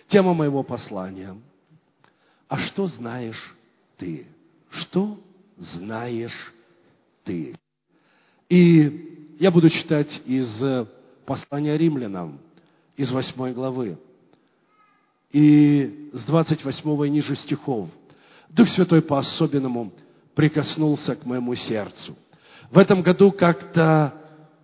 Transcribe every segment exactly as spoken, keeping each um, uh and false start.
Тема моего послания. А что знаешь ты? Что знаешь ты? И я буду читать из послания римлянам, из восьмой главы, и с двадцать восьмого и ниже стихов. Дух Святой по-особенному прикоснулся к моему сердцу. В этом году как-то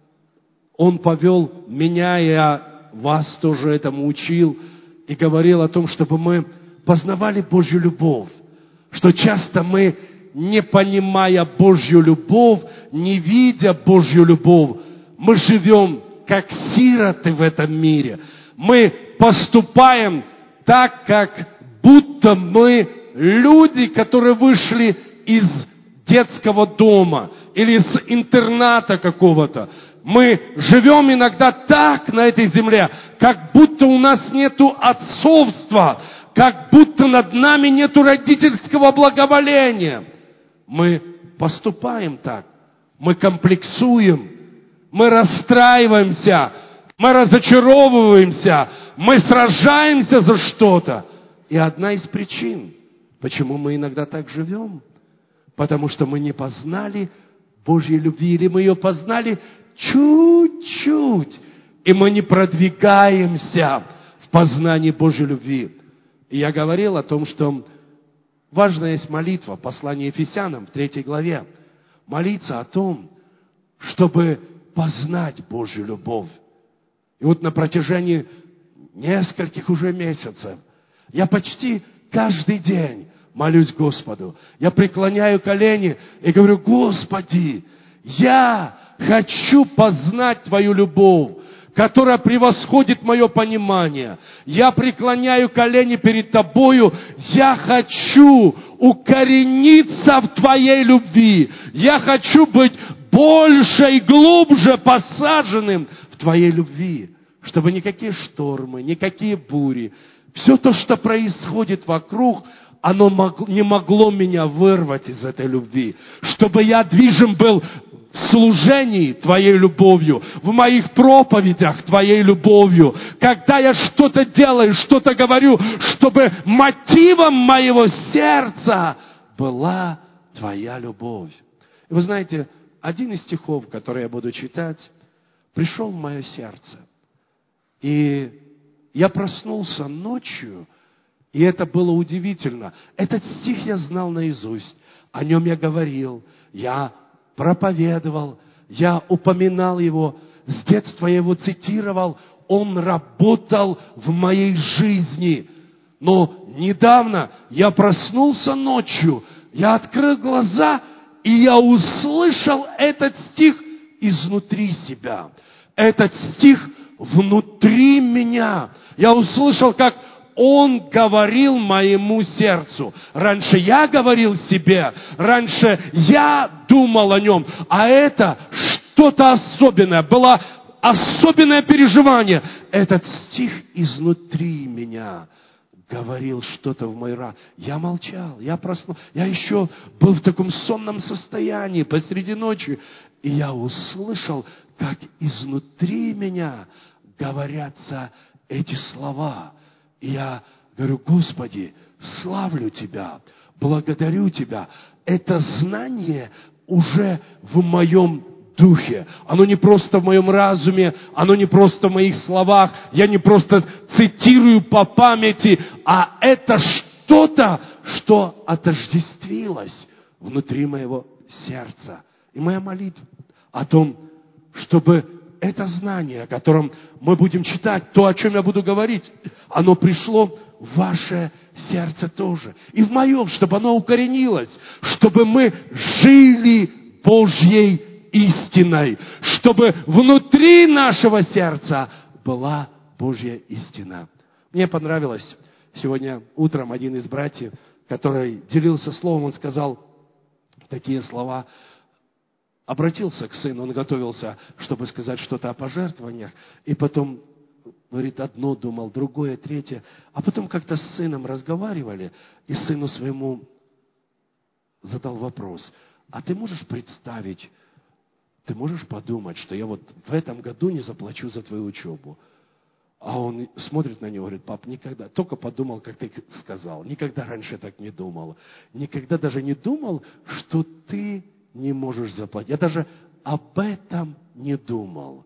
Он повел меня, я вас тоже этому учил, и говорил о том, чтобы мы познавали Божью любовь. Что часто мы, не понимая Божью любовь, не видя Божью любовь, мы живем как сироты в этом мире. Мы поступаем так, как будто мы люди, которые вышли из детского дома или с интерната какого-то. Мы живем иногда так на этой земле, как будто у нас нету отцовства, как будто над нами нету родительского благоволения. Мы поступаем так, мы комплексуем, мы расстраиваемся, мы разочаровываемся, мы сражаемся за что-то. И одна из причин, почему мы иногда так живем, потому что мы не познали Божьей любви, или мы ее познали чуть-чуть, и мы не продвигаемся в познании Божьей любви. И я говорил о том, что важная есть молитва, послание Ефесянам в третьей главе. Молиться о том, чтобы познать Божью любовь. И вот на протяжении нескольких уже месяцев я почти каждый день молюсь Господу. Я преклоняю колени и говорю: Господи, я хочу познать Твою любовь, которая превосходит мое понимание. Я преклоняю колени перед Тобою. Я хочу укорениться в Твоей любви. Я хочу быть больше и глубже посаженным в Твоей любви, чтобы никакие штормы, никакие бури, все то, что происходит вокруг, оно не могло меня вырвать из этой любви. Чтобы я движим был в служении Твоей любовью, в моих проповедях Твоей любовью, когда я что-то делаю, что-то говорю, чтобы мотивом моего сердца была Твоя любовь. И вы знаете, один из стихов, который я буду читать, пришел в мое сердце. И я проснулся ночью, и это было удивительно. Этот стих я знал наизусть, о нем я говорил, я проповедовал, я упоминал его, с детства я его цитировал, он работал в моей жизни. Но недавно я проснулся ночью, я открыл глаза, и я услышал этот стих изнутри себя. Этот стих внутри меня. Я услышал, как Он говорил моему сердцу. Раньше я говорил себе, раньше я думал о нем, а это что-то особенное, было особенное переживание. Этот стих изнутри меня говорил что-то в мой разум. Я молчал, я проснулся, я еще был в таком сонном состоянии посреди ночи, и я услышал, как изнутри меня говорятся эти слова. И я говорю: Господи, славлю Тебя, благодарю Тебя. Это знание уже в моем духе. Оно не просто в моем разуме, оно не просто в моих словах. Я не просто цитирую по памяти, а это что-то, что отождествилось внутри моего сердца. И моя молитва о том, чтобы это знание, о котором мы будем читать, то, о чем я буду говорить, оно пришло в ваше сердце тоже. И в моем, чтобы оно укоренилось, чтобы мы жили Божьей истиной, чтобы внутри нашего сердца была Божья истина. Мне понравилось сегодня утром один из братьев, который делился словом, он сказал такие слова. Обратился к сыну, он готовился, чтобы сказать что-то о пожертвованиях, и потом, говорит, одно думал, другое, третье. А потом как-то с сыном разговаривали, и сыну своему задал вопрос: а ты можешь представить, ты можешь подумать, что я вот в этом году не заплачу за твою учебу? А он смотрит на него и говорит: пап, никогда, только подумал, как ты сказал, никогда раньше так не думал. Никогда даже не думал, что ты не можешь заплатить. Я даже об этом не думал.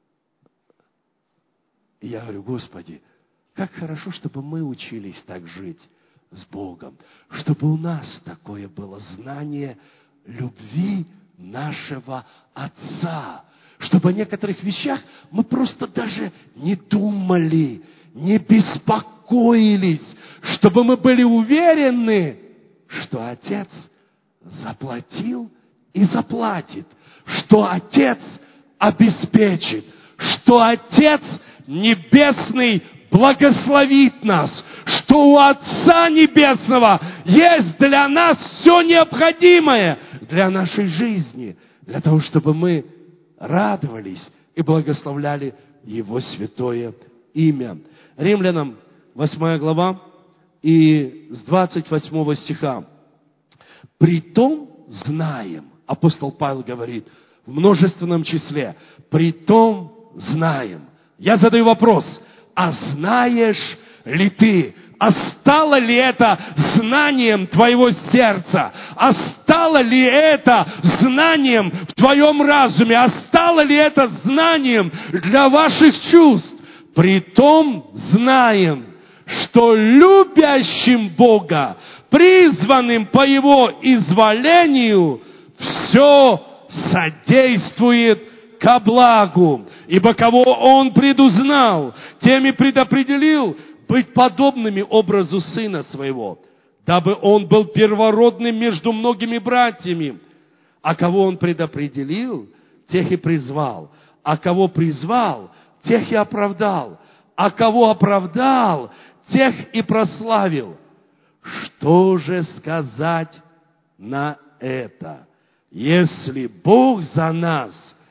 И я говорю: Господи, как хорошо, чтобы мы учились так жить с Богом, чтобы у нас такое было знание любви нашего Отца, чтобы о некоторых вещах мы просто даже не думали, не беспокоились, чтобы мы были уверены, что Отец заплатил и заплатит, что Отец обеспечит, что Отец Небесный благословит нас, что у Отца Небесного есть для нас все необходимое для нашей жизни, для того, чтобы мы радовались и благословляли Его святое имя. Римлянам восьмая глава и с двадцать восьмого стиха. «Притом знаем», апостол Павел говорит в множественном числе, «притом знаем». Я задаю вопрос: а знаешь ли ты, а стало ли это знанием твоего сердца? А стало ли это знанием в твоем разуме? А стало ли это знанием для ваших чувств? Притом знаем, что любящим Бога, призванным по Его изволению, все содействует ко благу. Ибо кого Он предузнал, тем и предопределил быть подобными образу Сына Своего, дабы Он был первородным между многими братьями. А кого Он предопределил, тех и призвал. А кого призвал, тех и оправдал. А кого оправдал, тех и прославил. Что же сказать на это? Если Бог за нас,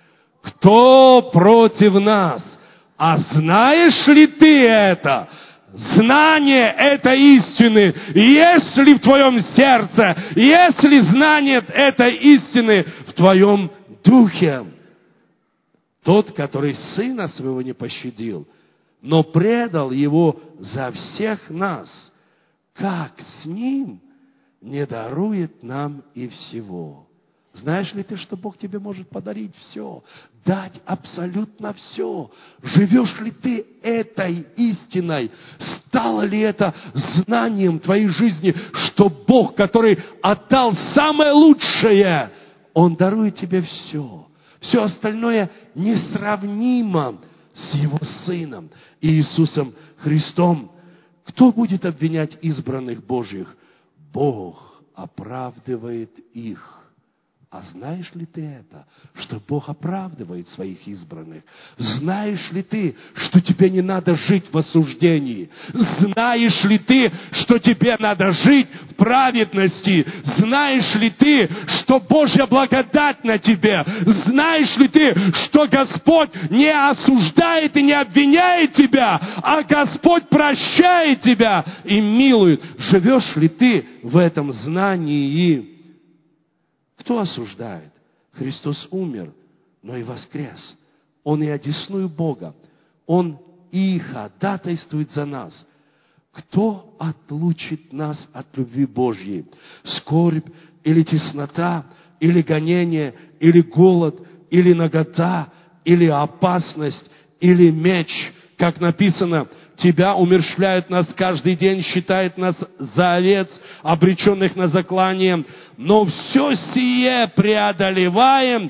кто против нас? А знаешь ли ты это? Знание этой истины, есть ли в твоем сердце, есть ли знание этой истины в твоем духе? Тот, который Сына Своего не пощадил, но предал Его за всех нас, как с Ним не дарует нам и всего? Знаешь ли ты, что Бог тебе может подарить все, дать абсолютно все? Живешь ли ты этой истиной? Стало ли это знанием твоей жизни, что Бог, который отдал самое лучшее, Он дарует тебе все? Все остальное несравнимо с Его Сыном Иисусом Христом. Кто будет обвинять избранных Божьих? Бог оправдывает их. А знаешь ли ты это, что Бог оправдывает своих избранных? Знаешь ли ты, что тебе не надо жить в осуждении? Знаешь ли ты, что тебе надо жить в праведности? Знаешь ли ты, что Божья благодать на тебе? Знаешь ли ты, что Господь не осуждает и не обвиняет тебя, а Господь прощает тебя и милует? Живешь ли ты в этом знании? Кто осуждает? Христос умер, но и воскрес. Он и одесную Бога. Он и ходатайствует за нас. Кто отлучит нас от любви Божьей? Скорбь или теснота, или гонение, или голод, или нагота, или опасность, или меч? Как написано: Тебя умерщвляют нас каждый день, считают нас за овец, обреченных на заклание. Но все сие преодолеваем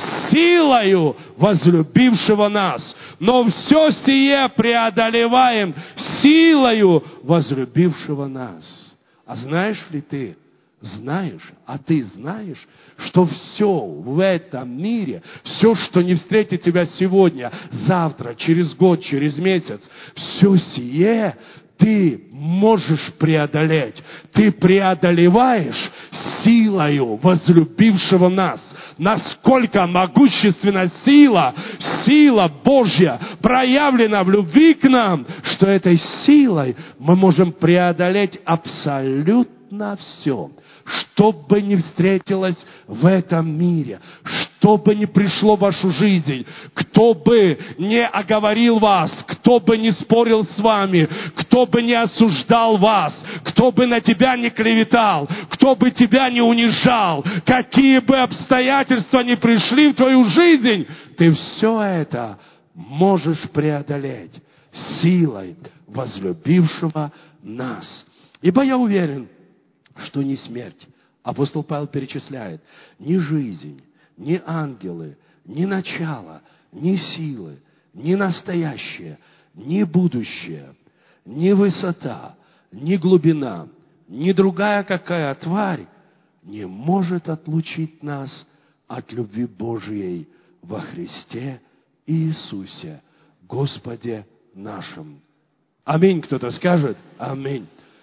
силою возлюбившего нас. Но все сие преодолеваем силою возлюбившего нас. А знаешь ли ты, знаешь, а ты знаешь, что все в этом мире, все, что не встретит тебя сегодня, завтра, через год, через месяц, все сие ты можешь преодолеть. Ты преодолеваешь силою возлюбившего нас. Насколько могущественна сила, сила Божья проявлена в любви к нам, что этой силой мы можем преодолеть абсолютно абсолютно все, что бы ни встретилось в этом мире, что бы ни пришло в вашу жизнь, кто бы не оговорил вас, кто бы не спорил с вами, кто бы не осуждал вас, кто бы на тебя не клеветал, кто бы тебя не унижал, какие бы обстоятельства ни пришли в твою жизнь, ты все это можешь преодолеть силой возлюбившего нас. Ибо я уверен, что ни смерть, апостол Павел перечисляет, ни жизнь, ни ангелы, ни начало, ни силы, ни настоящее, ни будущее, ни высота, ни глубина, ни другая какая тварь не может отлучить нас от любви Божьей во Христе Иисусе, Господе нашим. Аминь, кто-то скажет? Аминь.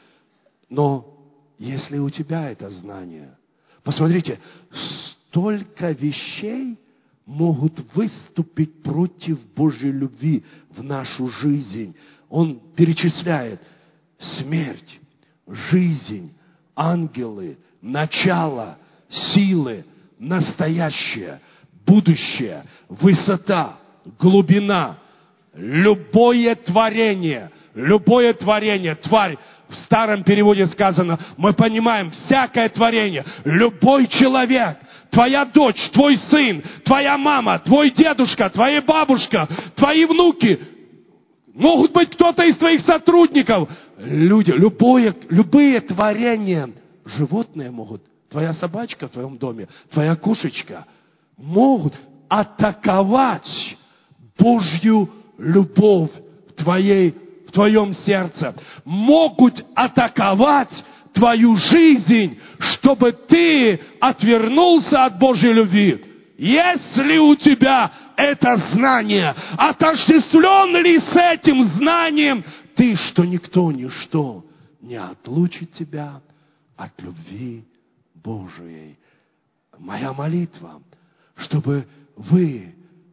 Но если у тебя это знание, посмотрите, столько вещей могут выступить против Божьей любви в нашу жизнь. Он перечисляет смерть, жизнь, ангелы, начало, силы, настоящее, будущее, высота, глубина, любое творение, любое творение, тварь, в старом переводе сказано, мы понимаем, всякое творение, любой человек, твоя дочь, твой сын, твоя мама, твой дедушка, твоя бабушка, твои внуки, могут быть кто-то из твоих сотрудников, люди, любое, любые творения, животные могут, твоя собачка в твоем доме, твоя кошечка, могут атаковать Божью любовь в твоей, в твоем сердце, могут атаковать твою жизнь, чтобы ты отвернулся от Божьей любви. Если у тебя это знание, отождествлен ли с этим знанием ты, что никто, ничто не отлучит тебя от любви Божией. Моя молитва, чтобы вы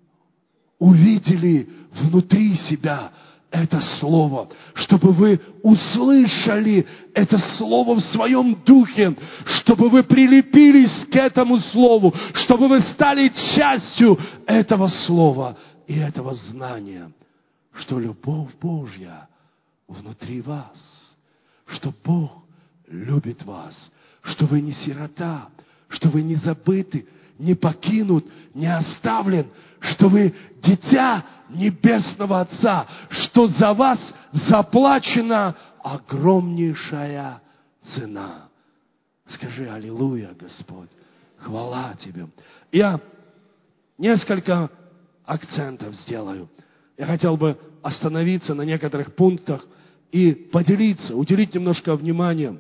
увидели внутри себя это слово, чтобы вы услышали это слово в своем духе, чтобы вы прилепились к этому слову, чтобы вы стали частью этого слова и этого знания, что любовь Божья внутри вас, что Бог любит вас, что вы не сирота, что вы не забыты, не покинут, не оставлен, что вы дитя Небесного Отца, что за вас заплачена огромнейшая цена. Скажи аллилуйя, Господь, хвала Тебе. Я несколько акцентов сделаю. Я хотел бы остановиться на некоторых пунктах и поделиться, уделить немножко внимания.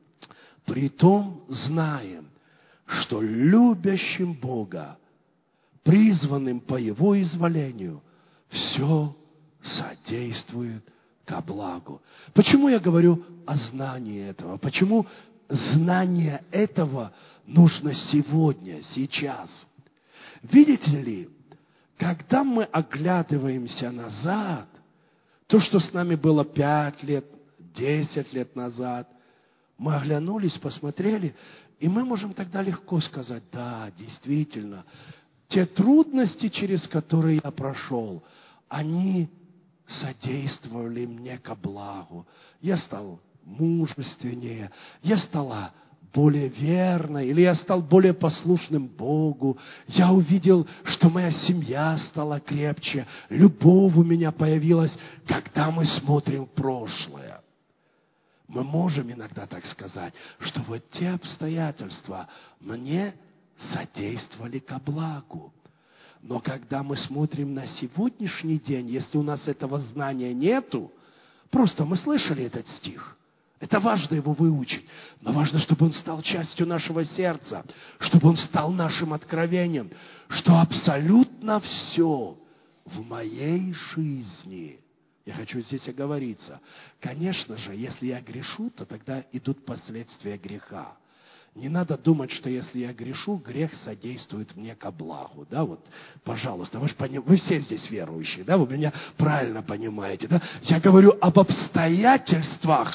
Притом знаем, что любящим Бога, призванным по Его изволению, все содействует ко благу. Почему я говорю о знании этого? Почему знание этого нужно сегодня, сейчас? Видите ли, когда мы оглядываемся назад, то, что с нами было пять лет, десять лет назад, мы оглянулись, посмотрели, и мы можем тогда легко сказать, да, действительно, те трудности, через которые я прошел, они содействовали мне ко благу. Я стал мужественнее, я стала более верной, или я стал более послушным Богу. Я увидел, что моя семья стала крепче, любовь у меня появилась, когда мы смотрим в прошлое. Мы можем иногда так сказать, что вот те обстоятельства мне содействовали ко благу. Но когда мы смотрим на сегодняшний день, если у нас этого знания нету, просто мы слышали этот стих. Это важно его выучить. Но важно, чтобы он стал частью нашего сердца, чтобы он стал нашим откровением, что абсолютно все в моей жизни. Я хочу здесь оговориться. Конечно же, если я грешу, то тогда идут последствия греха. Не надо думать, что если я грешу, грех содействует мне ко благу. Да, вот, пожалуйста, вы, же поним... вы все здесь верующие, да, вы меня правильно понимаете, да? Я говорю об обстоятельствах,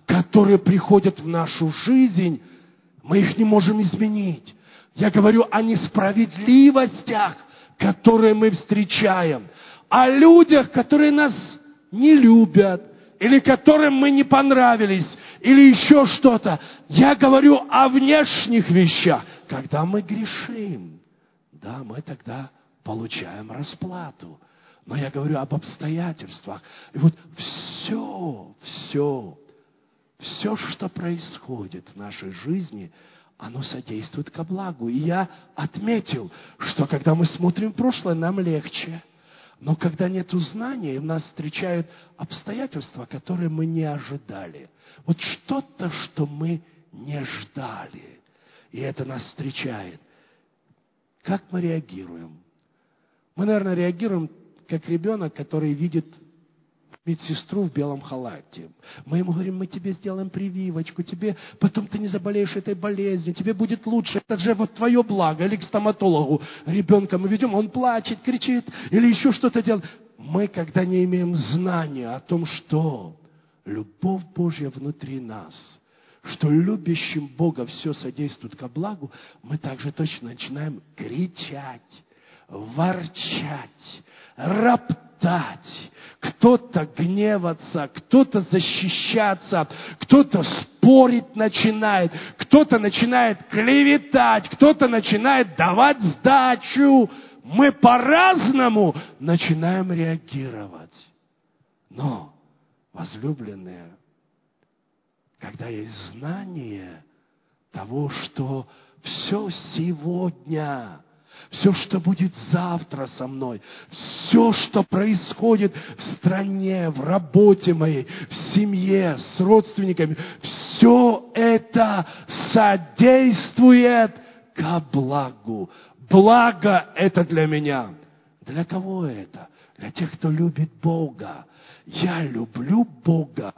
которые приходят в нашу жизнь, мы их не можем изменить. Я говорю о несправедливостях, которые мы встречаем, о людях, которые нас не любят, или которым мы не понравились, или еще что-то. Я говорю о внешних вещах. Когда мы грешим, да, мы тогда получаем расплату. Но я говорю об обстоятельствах. И вот все, все, все, что происходит в нашей жизни, оно содействует ко благу. И я отметил, что когда мы смотрим в прошлое, нам легче. Но когда нет знания, и нас встречают обстоятельства, которые мы не ожидали. Вот что-то, что мы не ждали. И это нас встречает. Как мы реагируем? Мы, наверное, реагируем, как ребенок, который видит медсестру в белом халате. Мы ему говорим: мы тебе сделаем прививочку, тебе потом ты не заболеешь этой болезнью, тебе будет лучше, это же вот твое благо. Или к стоматологу ребенка мы ведем, он плачет, кричит, или еще что-то делает. Мы, когда не имеем знания о том, что любовь Божья внутри нас, что любящим Бога все содействует ко благу, мы также точно начинаем кричать, ворчать, роптать, кто-то гневаться, кто-то защищаться, кто-то спорить начинает, кто-то начинает клеветать, кто-то начинает давать сдачу. Мы по-разному начинаем реагировать. Но, возлюбленные, когда есть знание того, что все сегодня, все, что будет завтра со мной, все, что происходит в стране, в работе моей, в семье, с родственниками, все это содействует ко благу. Благо это для меня. Для кого это? Для тех, кто любит Бога. Я люблю Бога.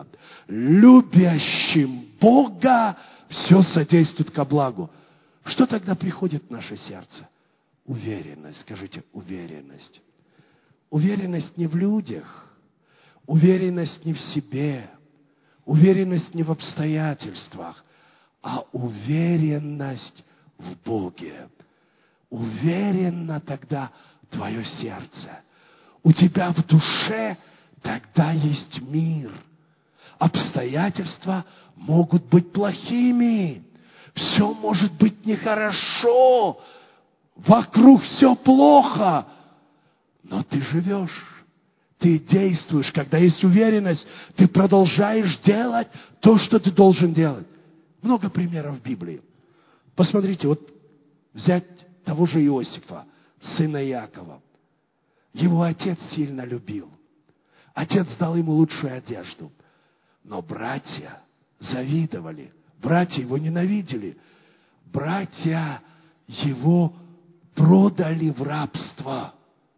Любящим Бога все содействует ко благу. Что тогда приходит в наше сердце? Уверенность. Скажите, уверенность. Уверенность не в людях. Уверенность не в себе. Уверенность не в обстоятельствах. А уверенность в Боге. Уверенно тогда твое сердце. У тебя в душе тогда есть мир. Обстоятельства могут быть плохими. Все может быть нехорошо. Вокруг все плохо. Но ты живешь. Ты действуешь. Когда есть уверенность, ты продолжаешь делать то, что ты должен делать. Много примеров в Библии. Посмотрите, вот взять того же Иосифа, сына Иакова. Его отец сильно любил. Отец дал ему лучшую одежду. Но братья завидовали. Братья его ненавидели. Братья его продали в рабство.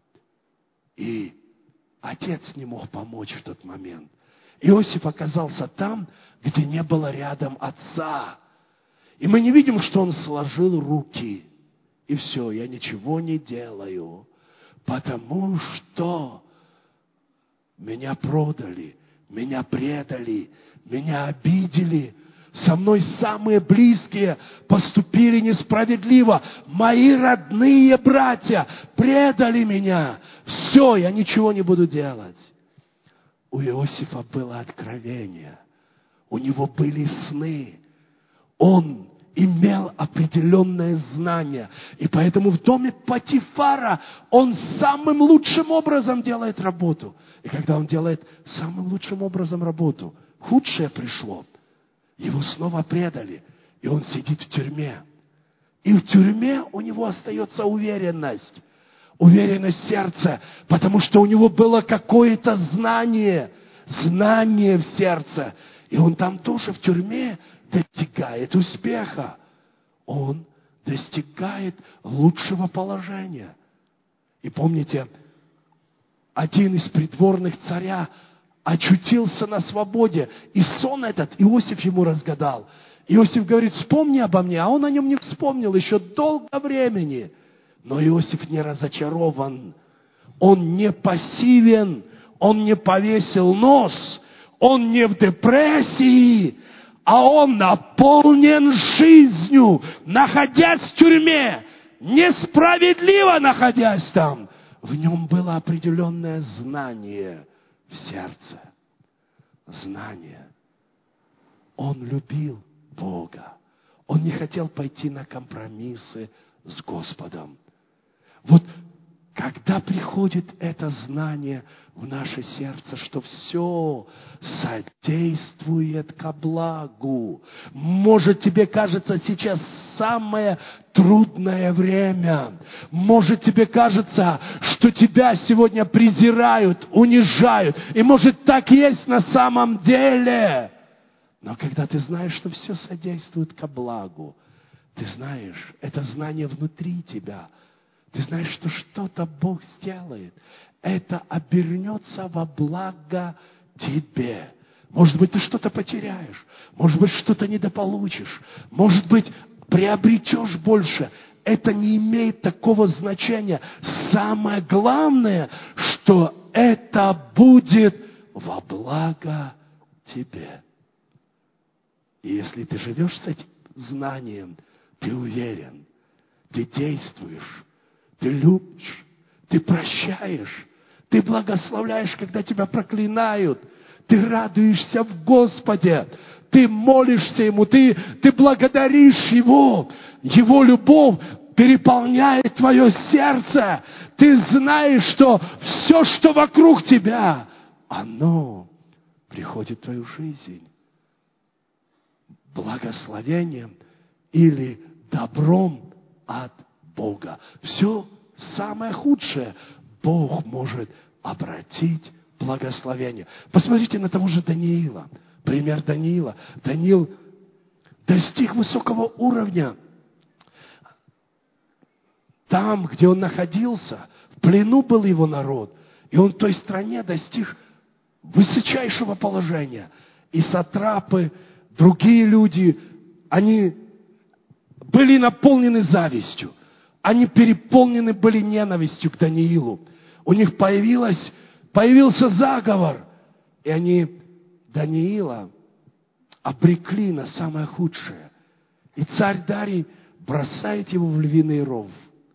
И отец не мог помочь в тот момент. Иосиф оказался там, где не было рядом отца. И мы не видим, что он сложил руки. И все, я ничего не делаю. Потому что меня продали, меня предали, меня обидели. Со мной самые близкие поступили несправедливо. Мои родные братья предали меня. Все, я ничего не буду делать. У Иосифа было откровение. У него были сны. Он имел определенное знание. И поэтому в доме Потифара он самым лучшим образом делает работу. И когда он делает самым лучшим образом работу, худшее пришло. Его снова предали. И он сидит в тюрьме. И в тюрьме у него остается уверенность. Уверенность сердца. Потому что у него было какое-то знание. Знание в сердце. И он там тоже в тюрьме достигает успеха. Он достигает лучшего положения. И помните, один из придворных царя очутился на свободе. И сон этот Иосиф ему разгадал. Иосиф говорит: вспомни обо мне. А он о нем не вспомнил еще долго времени. Но Иосиф не разочарован. Он не пассивен. Он не повесил нос. Он не в депрессии. а он наполнен жизнью, находясь в тюрьме, несправедливо находясь там. В нем было определенное знание в сердце. Знание. Он любил Бога. Он не хотел пойти на компромиссы с Господом. Вот когда приходит это знание в наше сердце, что все содействует ко благу. Может, тебе кажется сейчас самое трудное время. Может, тебе кажется, что тебя сегодня презирают, унижают. И может, так есть на самом деле. Но когда ты знаешь, что все содействует ко благу, ты знаешь, это знание внутри тебя. Ты знаешь, что что-то Бог сделает. Это обернется во благо тебе. Может быть, ты что-то потеряешь. Может быть, что-то недополучишь. Может быть, приобретешь больше. Это не имеет такого значения. Самое главное, что это будет во благо тебе. И если ты живешь с этим знанием, ты уверен, ты действуешь, ты любишь, ты прощаешь, ты благословляешь, когда тебя проклинают, ты радуешься в Господе, ты молишься Ему, ты, ты благодаришь Его, Его любовь переполняет твое сердце, ты знаешь, что все, что вокруг тебя, оно приходит в твою жизнь благословением или добром от Бога. Все самое худшее Бог может обратить в благословение. Посмотрите на того же Даниила. Пример Даниила. Даниил достиг высокого уровня. Там, где он находился, в плену был его народ. И он в той стране достиг высочайшего положения. И сатрапы, другие люди, они были наполнены завистью. Они переполнены были ненавистью к Даниилу. У них появилась, появился заговор. И они Даниила обрекли на самое худшее. И царь Дарий бросает его в львиный ров.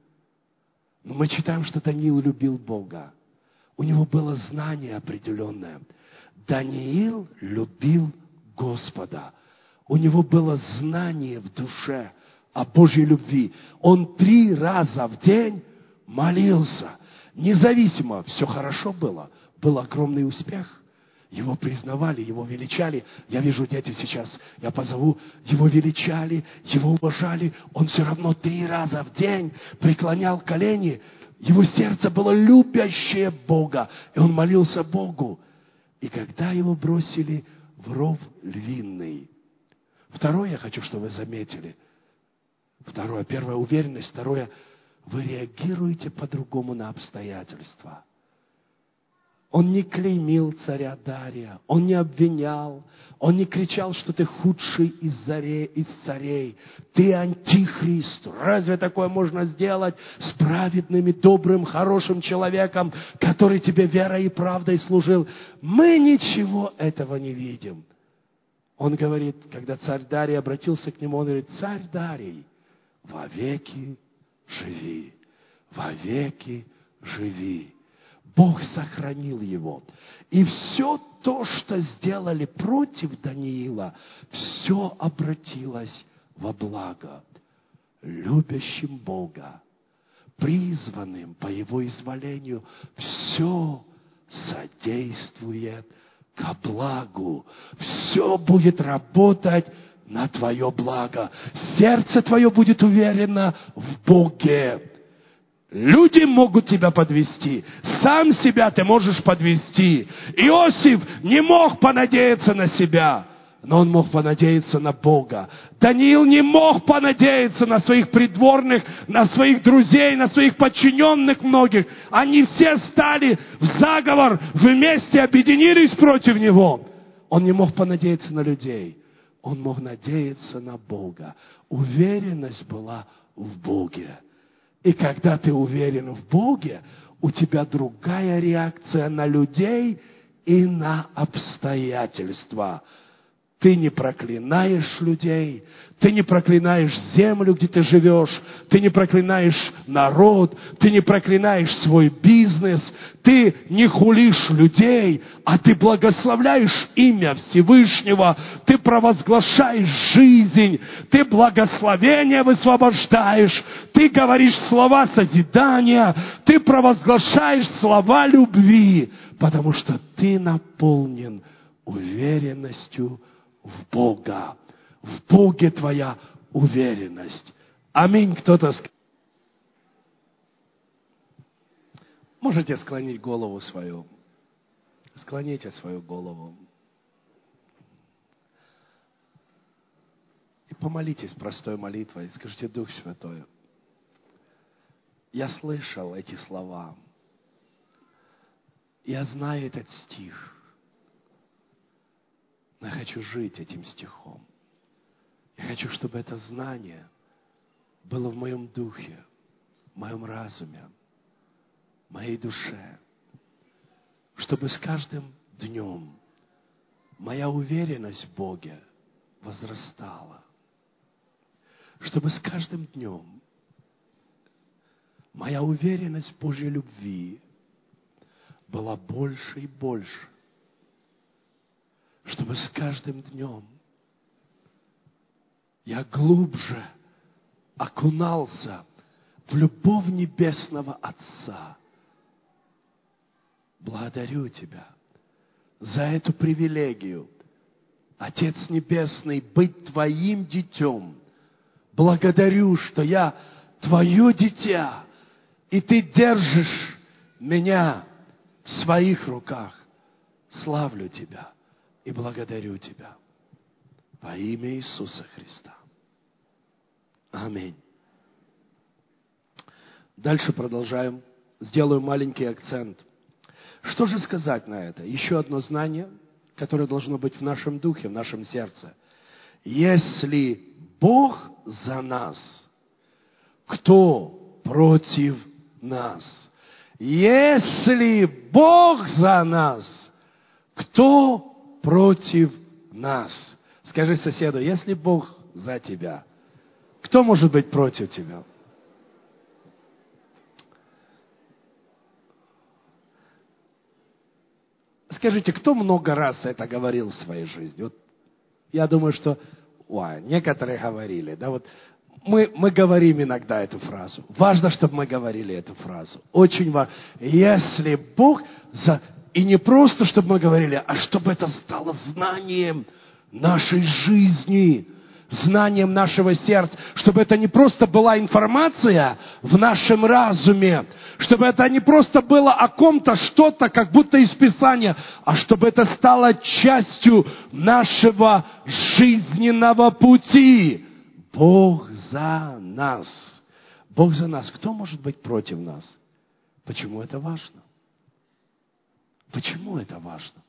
Но мы читаем, что Даниил любил Бога. У него было знание определенное. Даниил любил Господа. У него было знание в душе о Божьей любви. Он три раза в день молился. Независимо, все хорошо было. Был огромный успех. Его признавали, его величали. Я вижу дети сейчас, я позову. Его величали, его уважали. Он все равно три раза в день преклонял колени. Его сердце было любящее Бога. И он молился Богу. И когда его бросили в ров львиный. Второе, я хочу, чтобы вы заметили. Второе, первое, уверенность. Второе, вы реагируете по-другому на обстоятельства. Он не клеймил царя Дария, он не обвинял, он не кричал, что ты худший из, заре, из царей, ты антихрист. Разве такое можно сделать с праведным и добрым, хорошим человеком, который тебе верой и правдой служил? Мы ничего этого не видим. Он говорит, когда царь Дарий обратился к нему, он говорит: царь Дарий, вовеки живи, вовеки живи. Бог сохранил его. И все то, что сделали против Даниила, все обратилось во благо. Любящим Бога, призванным по Его изволению, все содействует ко благу. Все будет работать на твое благо. Сердце твое будет уверено в Боге. Люди могут тебя подвести. Сам себя ты можешь подвести. Иосиф не мог понадеяться на себя, но он мог понадеяться на Бога. Даниил не мог понадеяться на своих придворных, на своих друзей, на своих подчиненных многих. Они все стали в заговор, вместе объединились против него. Он не мог понадеяться на людей. Он мог надеяться на Бога. Уверенность была в Боге. И когда ты уверен в Боге, у тебя другая реакция на людей и на обстоятельства. Ты не проклинаешь людей, ты не проклинаешь землю, где ты живешь, ты не проклинаешь народ, ты не проклинаешь свой бизнес, ты не хулишь людей, а ты благословляешь имя Всевышнего, ты провозглашаешь жизнь, ты благословение высвобождаешь, ты говоришь слова созидания, ты провозглашаешь слова любви, потому что ты наполнен уверенностью в Бога. В Боге твоя уверенность. Аминь. Кто-то скажет. Можете склонить голову свою. Склоните свою голову. И помолитесь простой молитвой. Скажите: Дух Святой, я слышал эти слова. Я знаю этот стих. Но я хочу жить этим стихом. Я хочу, чтобы это знание было в моем духе, в моем разуме, в моей душе. Чтобы с каждым днем моя уверенность в Боге возрастала. Чтобы с каждым днем моя уверенность в Божьей любви была больше и больше. Чтобы с каждым днем я глубже окунался в любовь Небесного Отца. Благодарю Тебя за эту привилегию, Отец Небесный, быть Твоим детем. Благодарю, что я Твое дитя, и Ты держишь меня в своих руках. Славлю Тебя и благодарю Тебя во имя Иисуса Христа. Аминь. Дальше продолжаем. Сделаю маленький акцент. Что же сказать на это? Еще одно знание, которое должно быть в нашем духе, в нашем сердце. Если Бог за нас, кто против нас? Если Бог за нас, кто против нас? Скажи соседу: если Бог за тебя, кто может быть против тебя? Скажите, кто много раз это говорил в своей жизни? Вот я думаю, что ой, некоторые говорили. Да, вот мы, мы говорим иногда эту фразу. Важно, чтобы мы говорили эту фразу. Очень важно. Если Бог за... И не просто, чтобы мы говорили, а чтобы это стало знанием нашей жизни, знанием нашего сердца, чтобы это не просто была информация в нашем разуме, чтобы это не просто было о ком-то что-то, как будто из Писания, а чтобы это стало частью нашего жизненного пути. Бог за нас. Бог за нас. Кто может быть против нас? Почему это важно? Почему это важно?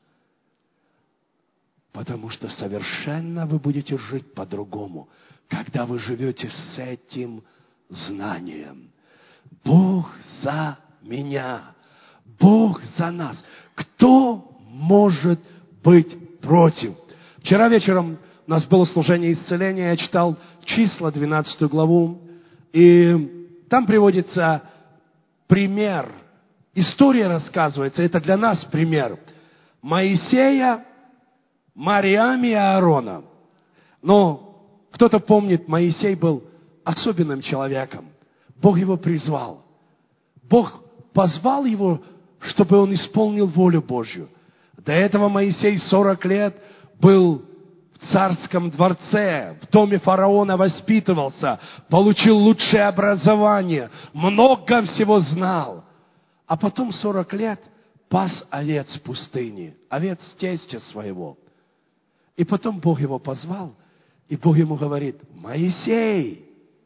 Потому что совершенно вы будете жить по-другому, когда вы живете с этим знанием. Бог за меня. Бог за нас. Кто может быть против? Вчера вечером у нас было служение исцеления. Я читал числа, двенадцатую главу. И там приводится пример. История рассказывается. Это для нас пример. Моисея, Мариам и Аарона. Но кто-то помнит, Моисей был особенным человеком. Бог его призвал. Бог позвал его, чтобы он исполнил волю Божью. До этого Моисей сорок лет был в царском дворце, в доме фараона воспитывался, получил лучшее образование, много всего знал. А потом сорок лет пас овец в пустыне, овец тестя своего. И потом Бог его позвал, и Бог ему говорит: Моисей.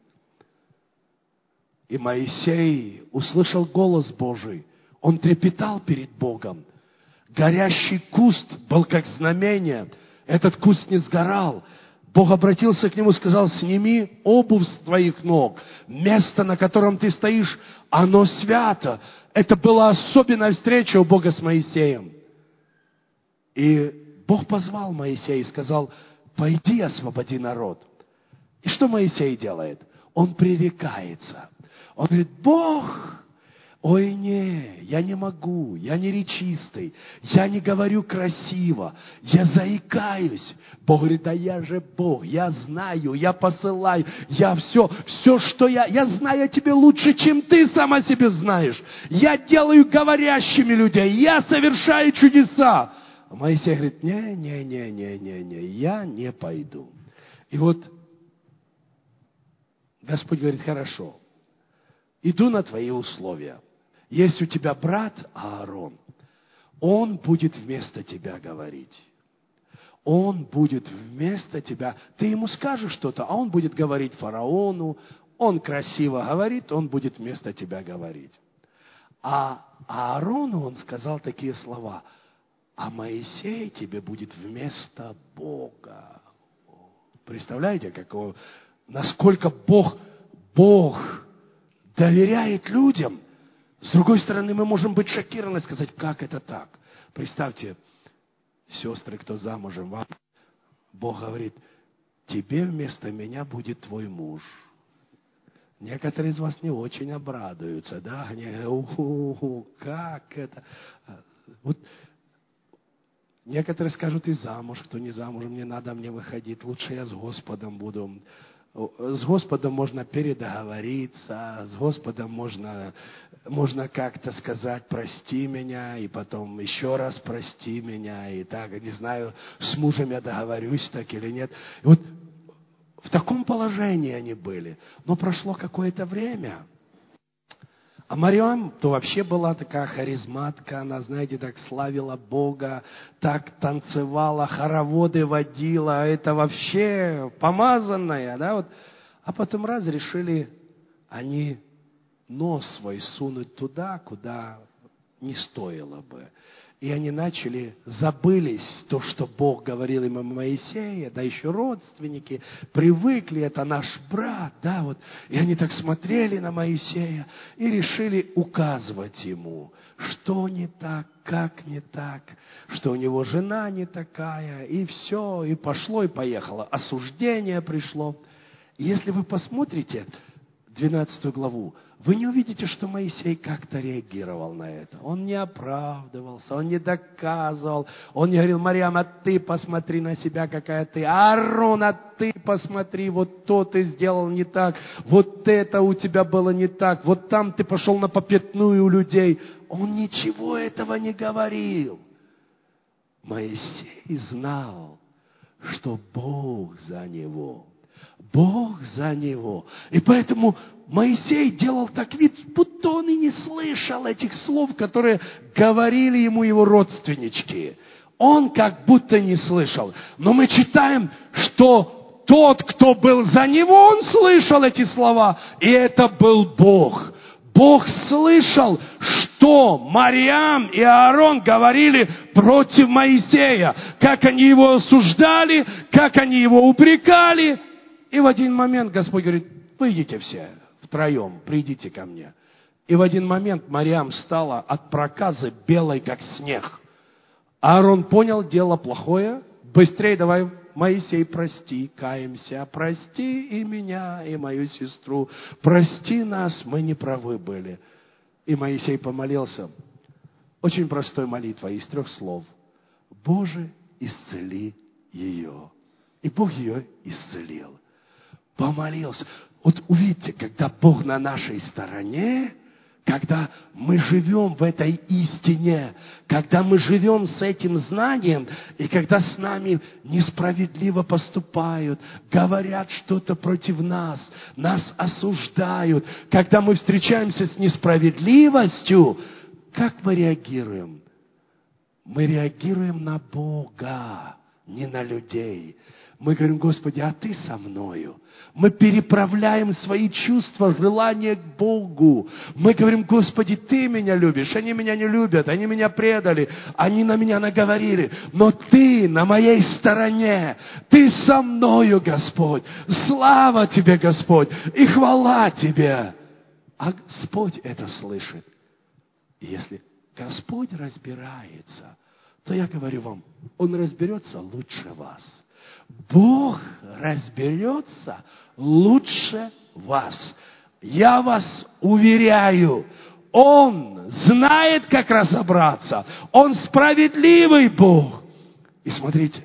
И Моисей услышал голос Божий. Он трепетал перед Богом. Горящий куст был как знамение. Этот куст не сгорал. Бог обратился к нему и сказал: сними обувь с твоих ног. Место, на котором ты стоишь, оно свято. Это была особенная встреча у Бога с Моисеем. И Бог позвал Моисея и сказал: пойди, освободи народ. И что Моисей делает? Он пререкается. Он говорит, Бог, ой, не, я не могу, я не речистый, я не говорю красиво, я заикаюсь. Бог говорит, да я же Бог, я знаю, я посылаю, я все, все, что я, я знаю о тебе лучше, чем ты сам о себе знаешь. Я делаю говорящими людей, я совершаю чудеса. А Моисей говорит, не, не, не, не, не, не, я не пойду. И вот Господь говорит, хорошо, иду на твои условия. Есть у тебя брат Аарон, он будет вместо тебя говорить. Он будет вместо тебя. Ты ему скажешь что-то, а он будет говорить фараону. Он красиво говорит, он будет вместо тебя говорить. А Аарону он сказал такие слова. А Моисей тебе будет вместо Бога. Представляете, какого, насколько Бог, Бог доверяет людям. С другой стороны, мы можем быть шокированы и сказать, как это так? Представьте, сестры, кто замужем, вам Бог говорит, тебе вместо меня будет твой муж. Некоторые из вас не очень обрадуются, да? Они говорят, у-ху-ху, как это? Вот некоторые скажут, и замуж, кто не замужем, не надо мне выходить, лучше я с Господом буду. С Господом можно передоговориться, с Господом можно, можно как-то сказать, прости меня, и потом еще раз прости меня, и так, не знаю, с мужем я договорюсь так или нет. И вот в таком положении они были. Но прошло какое-то время. А Мариам, то вообще была такая харизматка, она, знаете, так славила Бога, так танцевала, хороводы водила, это вообще помазанная, да, вот. А потом раз решили они нос свой сунуть туда, куда не стоило бы. И они начали, забылись то, что Бог говорил им о Моисее, да еще родственники, привыкли, это наш брат, да, вот. И они так смотрели на Моисея и решили указывать ему, что не так, как не так, что у него жена не такая, и все, и пошло, и поехало. Осуждение пришло. И если вы посмотрите двенадцатую главу, вы не увидите, что Моисей как-то реагировал на это. Он не оправдывался, он не доказывал. Он не говорил, Мариам, а ты посмотри на себя, какая ты. Аарон, а ты посмотри, вот то ты сделал не так. Вот это у тебя было не так. Вот там ты пошел на попятную у людей. Он ничего этого не говорил. Моисей знал, что Бог за него. Бог за него. И поэтому Моисей делал так вид, будто он и не слышал этих слов, которые говорили ему его родственнички. Он как будто не слышал. Но мы читаем, что тот, кто был за него, он слышал эти слова. И это был Бог. Бог слышал, что Мариам и Аарон говорили против Моисея. Как они его осуждали, как они его упрекали. И в один момент Господь говорит, выйдите все втроем, придите ко мне. И в один момент Мариам стала от проказы белой, как снег. Аарон понял, дело плохое. Быстрее давай, Моисей, прости, каемся. Прости и меня, и мою сестру. Прости нас, мы не правы были. И Моисей помолился. Очень простой молитва из трех слов. Боже, исцели ее. И Бог ее исцелил. Помолился. Вот увидите, когда Бог на нашей стороне, когда мы живем в этой истине, когда мы живем с этим знанием, и когда с нами несправедливо поступают, говорят что-то против нас, нас осуждают, когда мы встречаемся с несправедливостью, как мы реагируем? Мы реагируем на Бога, не на людей. Мы говорим, Господи, а Ты со мною. Мы переправляем свои чувства, желания к Богу. Мы говорим, Господи, Ты меня любишь. Они меня не любят, они меня предали, они на меня наговорили. Но Ты на моей стороне. Ты со мною, Господь. Слава Тебе, Господь, и хвала Тебе. А Господь это слышит. И если Господь разбирается, то я говорю вам, Он разберется лучше вас. Бог разберется лучше вас. Я вас уверяю, Он знает, как разобраться. Он справедливый Бог. И смотрите,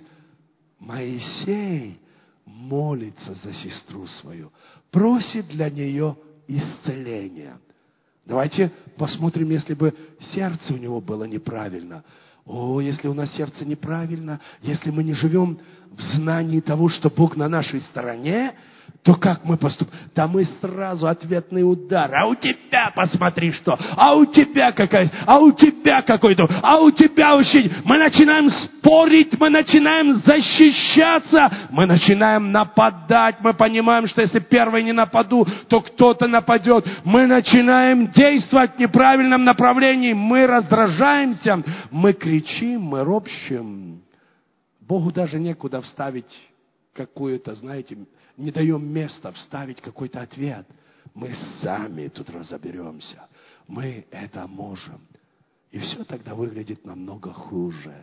Моисей молится за сестру свою, просит для нее исцеления. Давайте посмотрим, если бы сердце у него было неправильно. О, если у нас сердце неправильно, если мы не живем в знании того, что Бог на нашей стороне, то как мы поступим? Да мы сразу ответный удар. А у тебя, посмотри, что. А у тебя какая, а у тебя какой-то, а у тебя очень. Мы начинаем спорить, мы начинаем защищаться, мы начинаем нападать. Мы понимаем, что если первый не нападу, то кто-то нападет. Мы начинаем действовать в неправильном направлении. Мы раздражаемся, мы кричим, мы ропщим. Богу даже некуда вставить какую-то, знаете, не даем места вставить какой-то ответ. Мы сами тут разоберемся. Мы это можем. И все тогда выглядит намного хуже.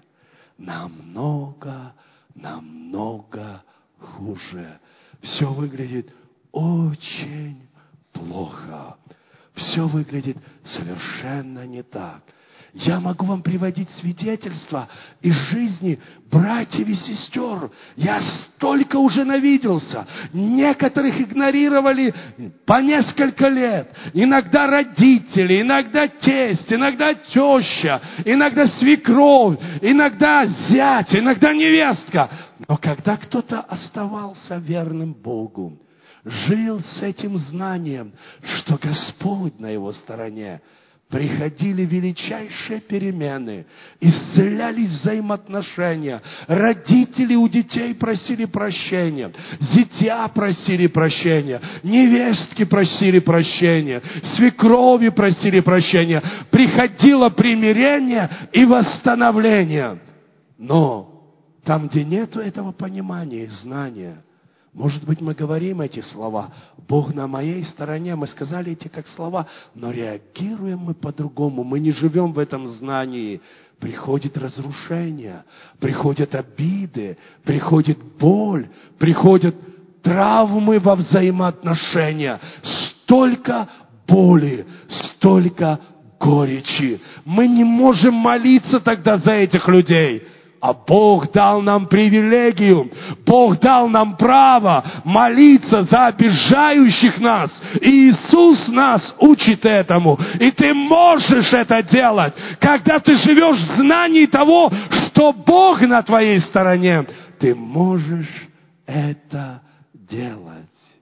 Намного, намного хуже. Все выглядит очень плохо. Все выглядит совершенно не так. Я могу вам приводить свидетельства из жизни братьев и сестер. Я столько уже навиделся. Некоторых игнорировали по несколько лет. Иногда родители, иногда тесть, иногда теща, иногда свекровь, иногда зять, иногда невестка. Но когда кто-то оставался верным Богу, жил с этим знанием, что Господь на его стороне, приходили величайшие перемены, исцелялись взаимоотношения, родители у детей просили прощения, зятья просили прощения, невестки просили прощения, свекрови просили прощения, приходило примирение и восстановление. Но там, где нету этого понимания и знания, может быть, мы говорим эти слова, Бог на моей стороне, мы сказали эти как слова, но реагируем мы по-другому, мы не живем в этом знании. Приходит разрушение, приходят обиды, приходит боль, приходят травмы во взаимоотношения. Столько боли, столько горечи. Мы не можем молиться тогда за этих людей. А Бог дал нам привилегию, Бог дал нам право молиться за обижающих нас. И Иисус нас учит этому. И ты можешь это делать, когда ты живешь в знании того, что Бог на твоей стороне. Ты можешь это делать.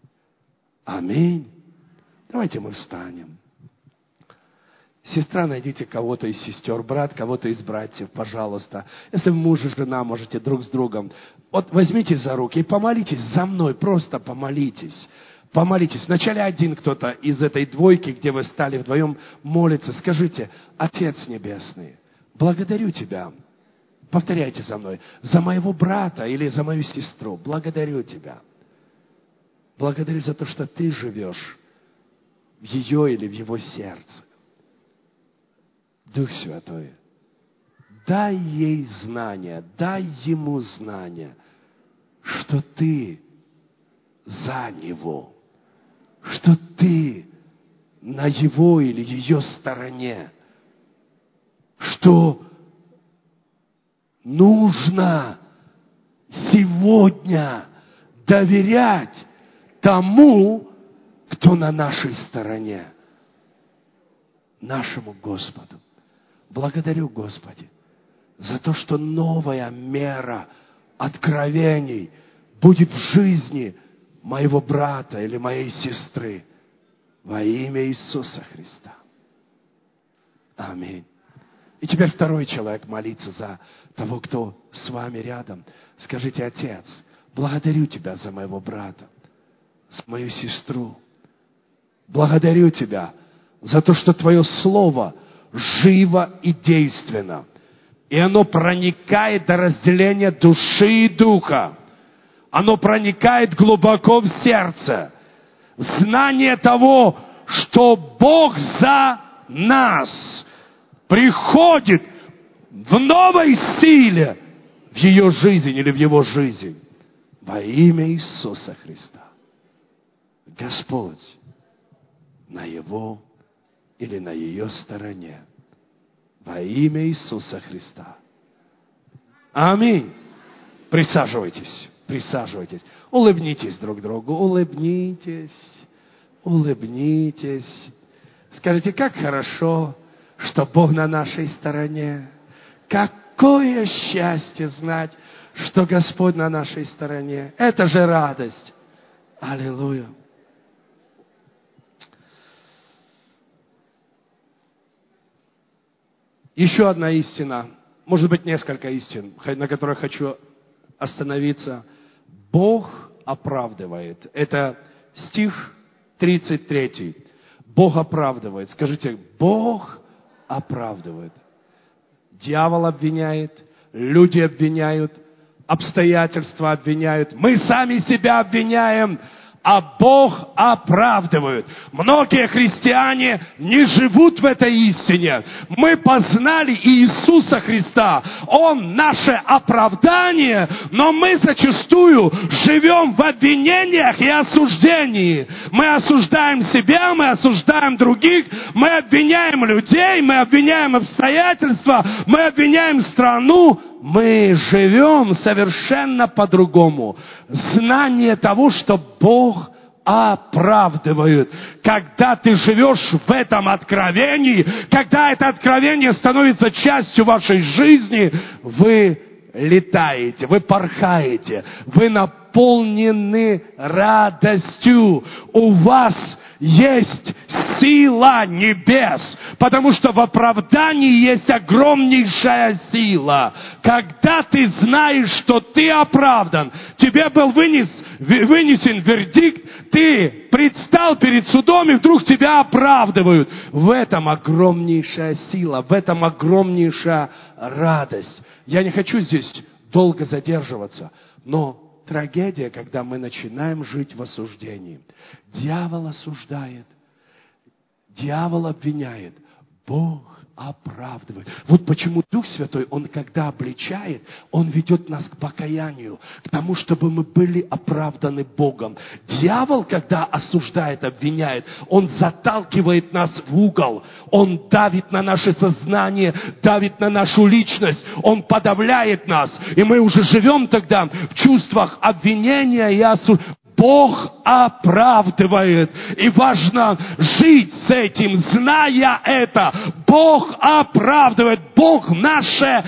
Аминь. Давайте мы встанем. Сестра, найдите кого-то из сестер, брат, кого-то из братьев, пожалуйста. Если муж и жена, можете друг с другом. Вот возьмите за руки и помолитесь за мной, просто помолитесь. Помолитесь. Вначале один кто-то из этой двойки, где вы стали вдвоем, молится. Скажите: Отец Небесный, благодарю Тебя. Повторяйте за мной. За моего брата или за мою сестру. Благодарю Тебя. Благодарю за то, что Ты живешь в ее или в его сердце. Дух Святой, дай ей знания, дай ему знания, что Ты за него, что Ты на его или ее стороне, что нужно сегодня доверять тому, кто на нашей стороне, нашему Господу. Благодарю, Господи, за то, что новая мера откровений будет в жизни моего брата или моей сестры во имя Иисуса Христа. Аминь. И теперь второй человек молится за того, кто с вами рядом. Скажите: Отец, благодарю Тебя за моего брата, за мою сестру. Благодарю Тебя за то, что Твое Слово живо и действенно. И оно проникает до разделения души и духа. Оно проникает глубоко в сердце. Знание того, что Бог за нас приходит в новой силе в ее жизнь или в его жизнь. Во имя Иисуса Христа. Господь на его или на ее стороне. Во имя Иисуса Христа. Аминь. Присаживайтесь, присаживайтесь. Улыбнитесь друг другу, улыбнитесь, улыбнитесь. Скажите, как хорошо, что Бог на нашей стороне. Какое счастье знать, что Господь на нашей стороне. Это же радость. Аллилуйя. Еще одна истина, может быть, несколько истин, на которых хочу остановиться. Бог оправдывает. Это стих тридцать три. Бог оправдывает. Скажите, Бог оправдывает. Дьявол обвиняет, люди обвиняют, обстоятельства обвиняют. Мы сами себя обвиняем, а Бог оправдывает. Многие христиане не живут в этой истине. Мы познали Иисуса Христа. Он наше оправдание, но мы зачастую живем в обвинениях и осуждении. Мы осуждаем себя, мы осуждаем других, мы обвиняем людей, мы обвиняем обстоятельства, мы обвиняем страну. Мы живем совершенно по-другому. Знание того, что Бог оправдывает. Когда ты живешь в этом откровении, когда это откровение становится частью вашей жизни, вы летаете, вы порхаете, вы наполнены радостью. У вас есть сила небес, потому что в оправдании есть огромнейшая сила. Когда ты знаешь, что ты оправдан, тебе был вынес, вынесен вердикт, ты предстал перед судом, и вдруг тебя оправдывают. В этом огромнейшая сила, в этом огромнейшая радость. Я не хочу здесь долго задерживаться, но трагедия, когда мы начинаем жить в осуждении. Дьявол осуждает, дьявол обвиняет, Бог оправдывает. Вот почему Дух Святой, Он когда обличает, Он ведет нас к покаянию, к тому, чтобы мы были оправданы Богом. Дьявол, когда осуждает, обвиняет, он заталкивает нас в угол, он давит на наше сознание, давит на нашу личность, он подавляет нас, и мы уже живем тогда в чувствах обвинения и осуждения. Бог оправдывает. И важно жить с этим, зная это. Бог оправдывает. Бог наше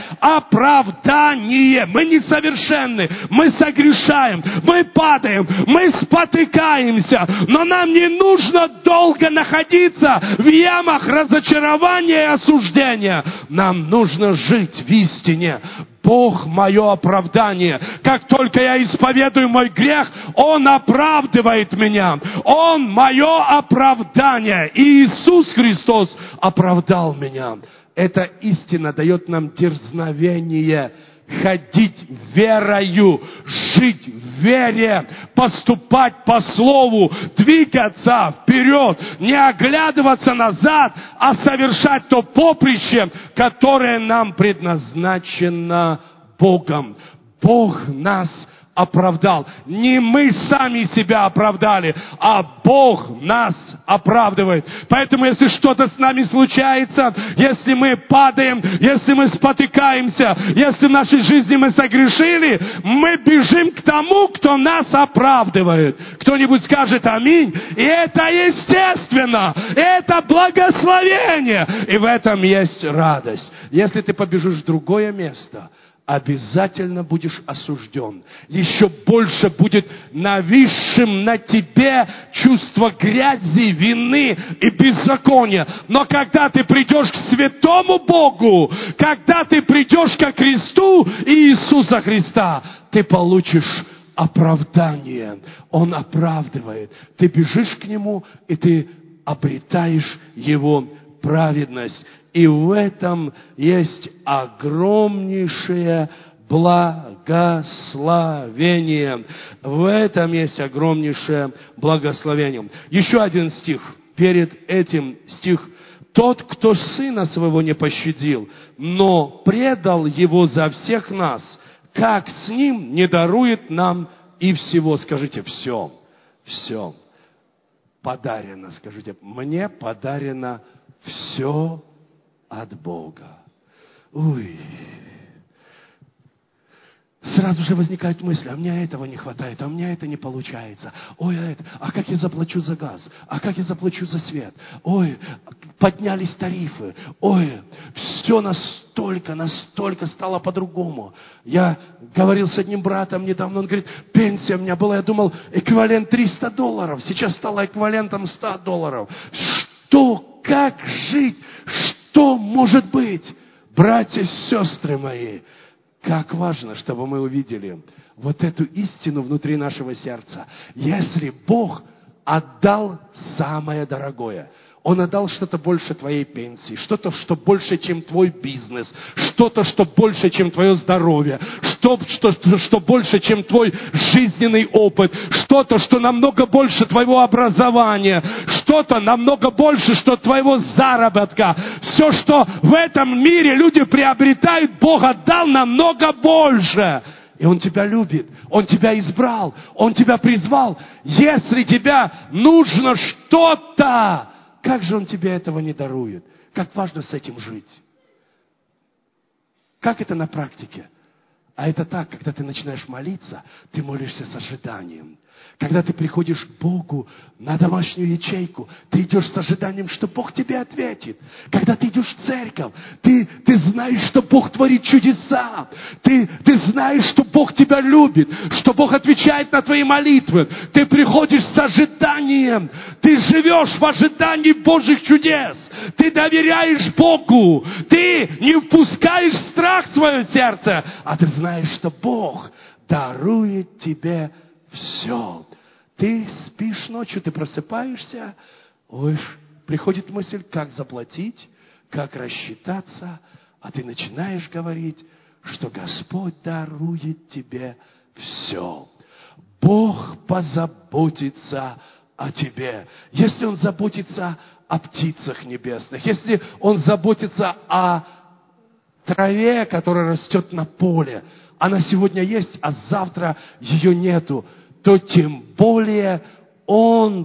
оправдание. Мы несовершенны. Мы согрешаем. Мы падаем. Мы спотыкаемся. Но нам не нужно долго находиться в ямах разочарования и осуждения. Нам нужно жить в истине. Бог мое оправдание. Как только я исповедую мой грех, Он оправдывает меня. Он мое оправдание. И Иисус Христос оправдал меня. Эта истина дает нам дерзновение ходить верою, жить в вере, поступать по слову, двигаться вперед, не оглядываться назад, а совершать то поприще, которое нам предназначено Богом. Бог нас оправдал. Не мы сами себя оправдали, а Бог нас оправдывает. Поэтому, если что-то с нами случается, если мы падаем, если мы спотыкаемся, если в нашей жизни мы согрешили, мы бежим к тому, кто нас оправдывает. Кто-нибудь скажет аминь. И это естественно. Это благословение. И в этом есть радость. Если ты побежишь в другое место, обязательно будешь осужден. Еще больше будет нависшим на тебе чувство грязи, вины и беззакония. Но когда ты придешь к святому Богу, когда ты придешь ко кресту Иисуса Христа, ты получишь оправдание. Он оправдывает. Ты бежишь к Нему, и ты обретаешь Его праведность. И в этом есть огромнейшее благословение. В этом есть огромнейшее благословение. Еще один стих. Перед этим стих. Тот, кто сына своего не пощадил, но предал его за всех нас, как с ним не дарует нам и всего. Скажите, все, все подарено. Скажите, мне подарено все от Бога. Ой. Сразу же возникают мысли, а мне этого не хватает, а у меня это не получается. Ой, а это, а как я заплачу за газ? А как я заплачу за свет? Ой, поднялись тарифы. Ой, все настолько, настолько стало по-другому. Я говорил с одним братом недавно, он говорит, пенсия у меня была, я думал, эквивалент триста долларов, сейчас стала эквивалентом сто долларов. Что, как жить? Что может быть? Братья и сестры мои, как важно, чтобы мы увидели вот эту истину внутри нашего сердца. Если Бог отдал самое дорогое, Он отдал что-то больше твоей пенсии, что-то, что больше, чем твой бизнес, что-то, что больше, чем твое здоровье, что, что, что больше, чем твой жизненный опыт, что-то, что намного больше твоего образования, что-то намного больше, что твоего заработка. Все, что в этом мире люди приобретают, Бог отдал намного больше. И Он тебя любит, Он тебя избрал, Он тебя призвал. Если тебе нужно что-то, как же Он тебе этого не дарует? Как важно с этим жить? Как это на практике? А это так, когда ты начинаешь молиться, ты молишься с ожиданием. Когда ты приходишь к Богу на домашнюю ячейку, ты идешь с ожиданием, что Бог тебе ответит. Когда ты идешь в церковь, ты, ты знаешь, что Бог творит чудеса. Ты, ты знаешь, что Бог тебя любит, что Бог отвечает на твои молитвы. Ты приходишь с ожиданием. Ты живешь в ожидании Божьих чудес. Ты доверяешь Богу. Ты не впускаешь страх в свое сердце, а ты знаешь, что Бог дарует тебе все. Ты спишь ночью, ты просыпаешься, ой, приходит мысль, как заплатить, как рассчитаться, а ты начинаешь говорить, что Господь дарует тебе все. Бог позаботится о тебе. Если Он заботится о птицах небесных, если Он заботится о траве, которая растет на поле, она сегодня есть, а завтра ее нету, то тем более Он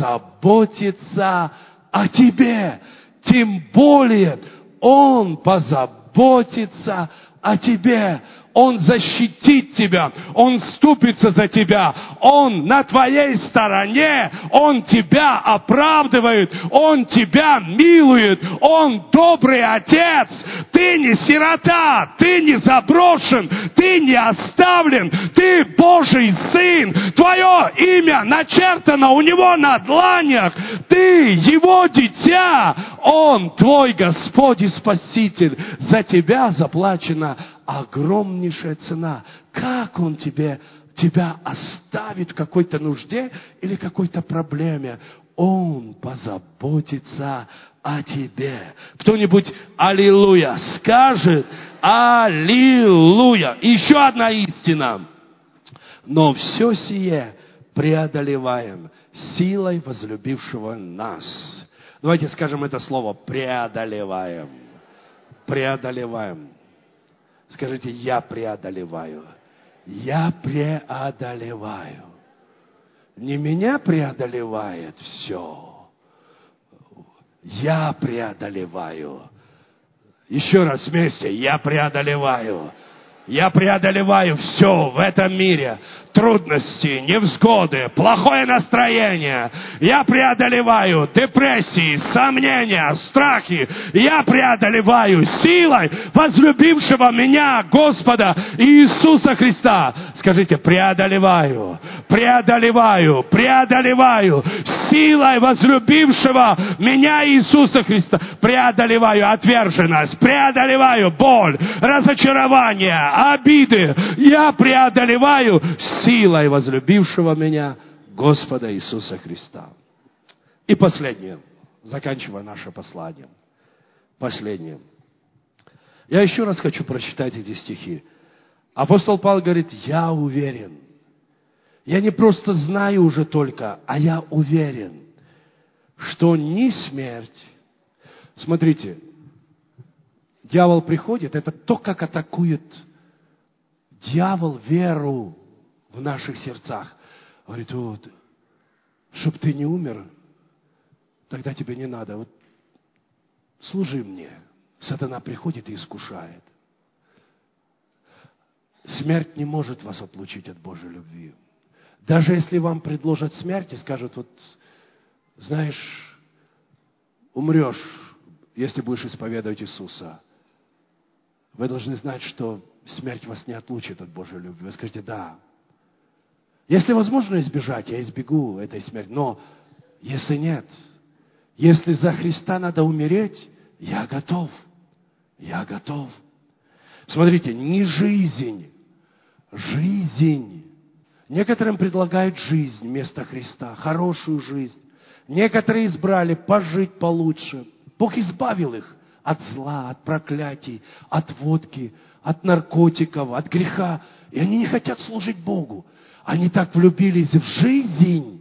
позаботится о тебе. Тем более Он позаботится о тебе. Он защитит тебя, Он вступится за тебя, Он на твоей стороне, Он тебя оправдывает, Он тебя милует, Он добрый Отец. Ты не сирота, ты не заброшен, ты не оставлен, ты Божий Сын. Твое имя начертано у Него на дланях, ты Его дитя, Он твой Господь и Спаситель. За тебя заплачена огромнейшая цена. Как Он тебе, тебя оставит в какой-то нужде или какой-то проблеме? Он позаботится о тебе. Кто-нибудь аллилуйя скажет? Аллилуйя. Еще одна истина. Но все сие преодолеваем силой возлюбившего нас. Давайте скажем это слово. Преодолеваем. Преодолеваем. Скажите, я преодолеваю. Я преодолеваю. Не меня преодолевает все. Я преодолеваю. Еще раз вместе. Я преодолеваю. Я преодолеваю все в этом мире. Трудности, невзгоды, плохое настроение. Я преодолеваю депрессии, сомнения, страхи. Я преодолеваю силой возлюбившего меня Господа Иисуса Христа. Скажите, преодолеваю, преодолеваю, преодолеваю силой возлюбившего меня Иисуса Христа. Преодолеваю отверженность, преодолеваю боль, разочарование, обиды. Я преодолеваю силой возлюбившего меня Господа Иисуса Христа. И последнее, заканчивая наше послание. Последнее. Я еще раз хочу прочитать эти стихи. Апостол Павел говорит, я уверен. Я не просто знаю уже только, а я уверен, что ни смерть... Смотрите, дьявол приходит, это то, как атакует дьявол веру в в наших сердцах. Говорит, вот, чтоб ты не умер, тогда тебе не надо. Вот служи мне. Сатана приходит и искушает. Смерть не может вас отлучить от Божьей любви. Даже если вам предложат смерть и скажут, вот, знаешь, умрешь, если будешь исповедовать Иисуса. Вы должны знать, что смерть вас не отлучит от Божьей любви. Вы скажете, да. Если возможно избежать, я избегу этой смерти. Но если нет, если за Христа надо умереть, я готов. Я готов. Смотрите, не жизнь, жизнь. Некоторым предлагают жизнь вместо Христа, хорошую жизнь. Некоторые избрали пожить получше. Бог избавил их от зла, от проклятий, от водки, от наркотиков, от греха. И они не хотят служить Богу. Они так влюбились в жизнь,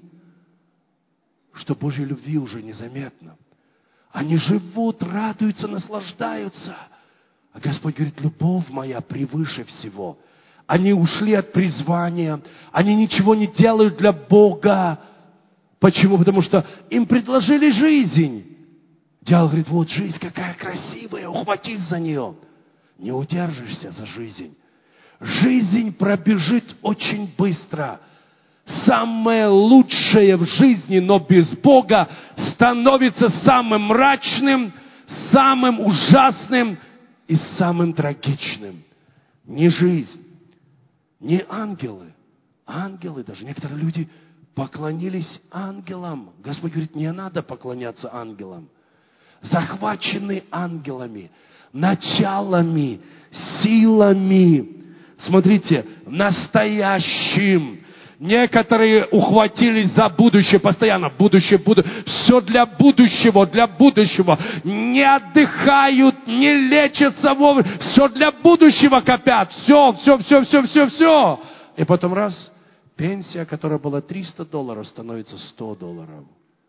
что Божьей любви уже незаметно. Они живут, радуются, наслаждаются. А Господь говорит, любовь моя превыше всего. Они ушли от призвания. Они ничего не делают для Бога. Почему? Потому что им предложили жизнь. Дьявол говорит, вот жизнь какая красивая, ухватись за нее. Не удержишься за жизнь. Жизнь пробежит очень быстро. Самое лучшее в жизни, но без Бога, становится самым мрачным, самым ужасным и самым трагичным. Не жизнь, не ангелы. Ангелы даже. Некоторые люди поклонились ангелам. Господь говорит, не надо поклоняться ангелам. Захвачены ангелами, началами, силами. Смотрите, настоящим. Некоторые ухватились за будущее постоянно. Будущее, будущее. Все для будущего, для будущего. Не отдыхают, не лечатся вовремя. Все для будущего копят. Все, все, все, все, все, все. И потом раз, пенсия, которая была триста долларов, становится сто долларов.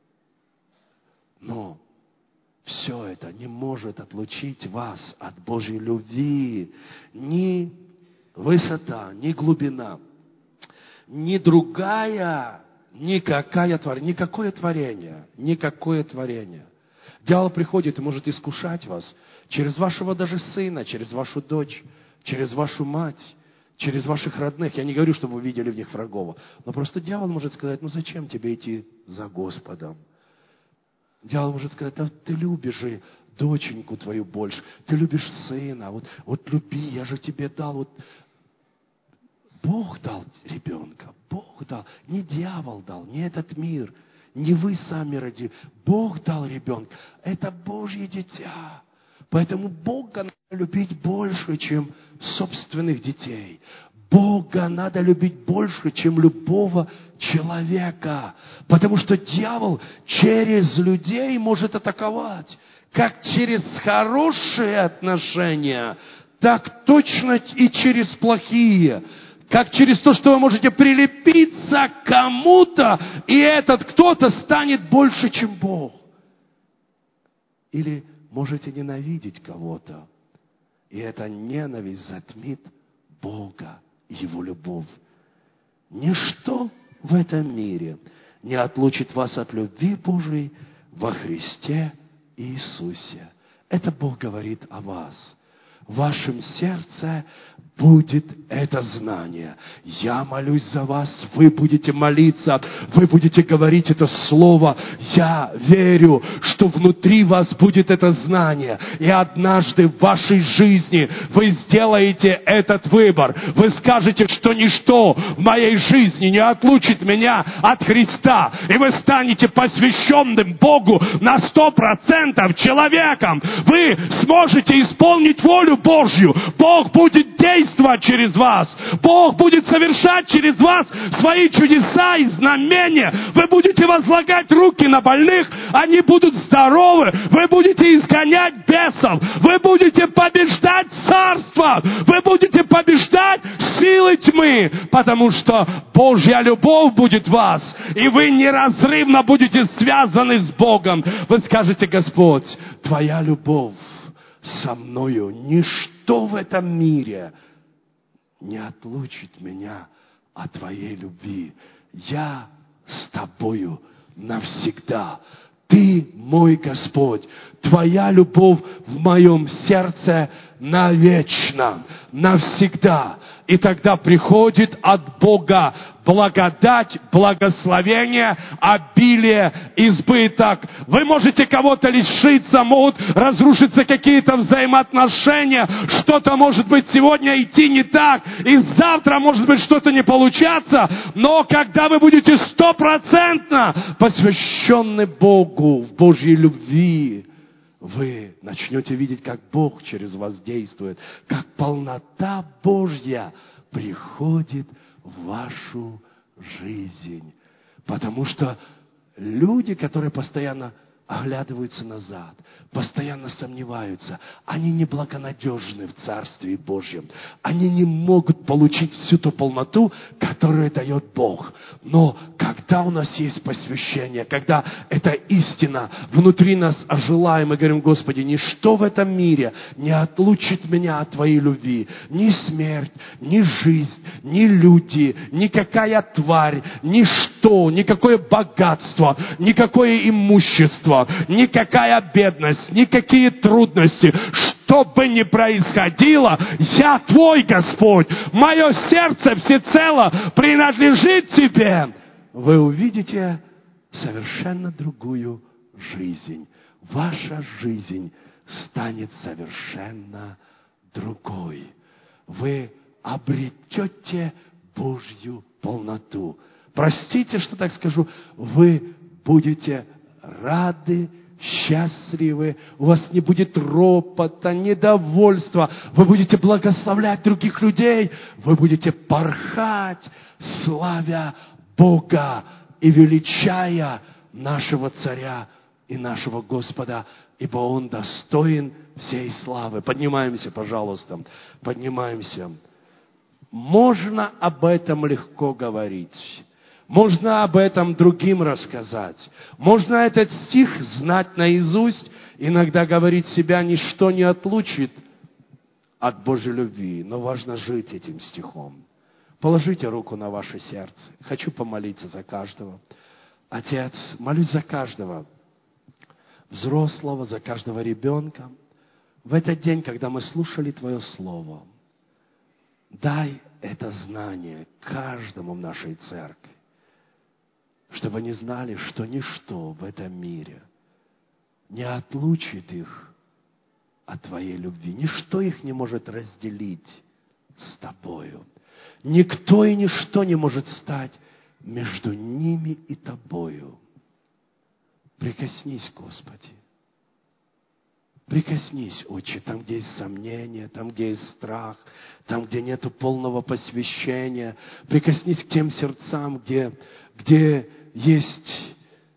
Но все это не может отлучить вас от Божьей любви. Ни высота, ни глубина, ни другая, никакая творение, никакое творение, никакое творение. Дьявол приходит и может искушать вас через вашего даже сына, через вашу дочь, через вашу мать, через ваших родных. Я не говорю, чтобы вы видели в них врагов, но просто дьявол может сказать, ну зачем тебе идти за Господом? Дьявол может сказать, да ты любишь же доченьку твою больше, ты любишь сына, вот, вот люби, я же тебе дал. Вот. Бог дал ребенка, Бог дал, не дьявол дал, не этот мир, не вы сами родили, Бог дал ребенка, это Божье дитя. Поэтому Бога надо любить больше, чем собственных детей. Бога надо любить больше, чем любого человека. Потому что дьявол через людей может атаковать. Как через хорошие отношения, так точно и через плохие. Как через то, что вы можете прилепиться к кому-то, и этот кто-то станет больше, чем Бог. Или можете ненавидеть кого-то, и эта ненависть затмит Бога и Его любовь. Ничто в этом мире не отлучит вас от любви Божией во Христе Иисусе. Это Бог говорит о вас. В вашем сердце будет это знание. Я молюсь за вас, вы будете молиться, вы будете говорить это слово. Я верю, что внутри вас будет это знание. И однажды в вашей жизни вы сделаете этот выбор. Вы скажете, что ничто в моей жизни не отлучит меня от Христа. И вы станете посвященным Богу на сто процентов человеком. Вы сможете исполнить волю Божью. Бог будет действовать через вас. Бог будет совершать через вас свои чудеса и знамения. Вы будете возлагать руки на больных, они будут здоровы. Вы будете изгонять бесов. Вы будете побеждать царство. Вы будете побеждать силы тьмы, потому что Божья любовь будет в вас, и вы неразрывно будете связаны с Богом. Вы скажете, Господь, Твоя любовь со мною, ничто в этом мире не отлучит меня о Твоей любви. Я с Тобою навсегда. Ты мой Господь. Твоя любовь в моем сердце навечно, навсегда. И тогда приходит от Бога благодать, благословение, обилие, избыток. Вы можете кого-то лишиться, могут разрушиться какие-то взаимоотношения, что-то может быть сегодня идти не так, и завтра может быть что-то не получаться, но когда вы будете стопроцентно посвящены Богу в Божьей любви, вы начнете видеть, как Бог через вас действует, как полнота Божья приходит в вашу жизнь. Потому что люди, которые постоянно оглядываются назад, постоянно сомневаются, они неблагонадежны в Царстве Божьем. Они не могут получить всю ту полноту, которую дает Бог. Но когда у нас есть посвящение, когда эта истина внутри нас ожила, и мы говорим: Господи, ничто в этом мире не отлучит меня от Твоей любви. Ни смерть, ни жизнь, ни люди, никакая тварь, ничто, никакое богатство, никакое имущество, никакая бедность, никакие трудности, что бы ни происходило, я Твой, Господь, мое сердце всецело принадлежит Тебе. Вы увидите совершенно другую жизнь. Ваша жизнь станет совершенно другой. Вы обретете Божью полноту. Простите, что так скажу, вы будете рады, счастливы, у вас не будет ропота, недовольства, вы будете благословлять других людей, вы будете порхать, славя Бога и величая нашего Царя и нашего Господа, ибо Он достоин всей славы. Поднимаемся, пожалуйста, поднимаемся. Можно об этом легко говорить. Можно об этом другим рассказать. Можно этот стих знать наизусть. Иногда говорить себя ничто не отлучит от Божьей любви. Но важно жить этим стихом. Положите руку на ваше сердце. Хочу помолиться за каждого. Отец, молюсь за каждого взрослого, за каждого ребенка. В этот день, когда мы слушали Твое Слово, дай это знание каждому в нашей церкви, чтобы они знали, что ничто в этом мире не отлучит их от Твоей любви. Ничто их не может разделить с Тобою. Никто и ничто не может стать между ними и Тобою. Прикоснись, Господи. Прикоснись, Отче, там, где есть сомнения, там, где есть страх, там, где нет полного посвящения. Прикоснись к тем сердцам, где, где есть